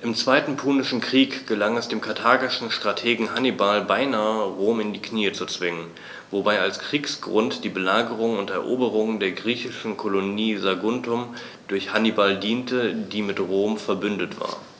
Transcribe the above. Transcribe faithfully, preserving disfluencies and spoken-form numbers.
Im Zweiten Punischen Krieg gelang es dem karthagischen Strategen Hannibal beinahe, Rom in die Knie zu zwingen, wobei als Kriegsgrund die Belagerung und Eroberung der griechischen Kolonie Saguntum durch Hannibal diente, die mit Rom verbündet war.